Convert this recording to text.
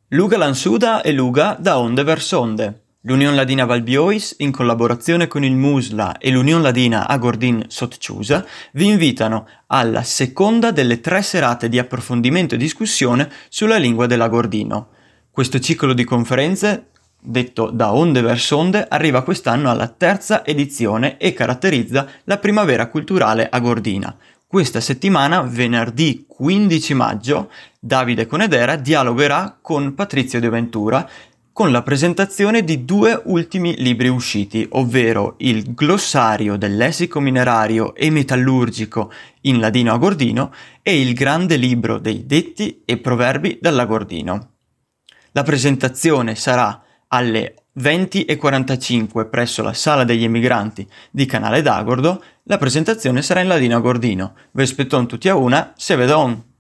Luga Lansuda e Luga da Onde Versonde. L'Union Ladina Valbiois, in collaborazione con il MUSLA e l'Union Ladina Agordin Sotciusa, vi invitano alla seconda delle 3 serate di approfondimento e discussione sulla lingua dell'agordino. Questo ciclo di conferenze, detto da Onde Versonde, arriva quest'anno alla 3ª edizione e caratterizza la primavera culturale agordina. Questa settimana, venerdì 15 maggio, Davide Conedera dialogherà con Patrizio De Ventura con la presentazione di 2 ultimi libri usciti, ovvero il glossario del lessico minerario e metallurgico in ladino agordino e il grande libro dei detti e proverbi dall'agordino. La presentazione sarà alle 20:45 presso la Sala degli Emigranti di Canale d'Agordo. La presentazione sarà in ladino agordino. Vi aspetto tutti a una, se vedon!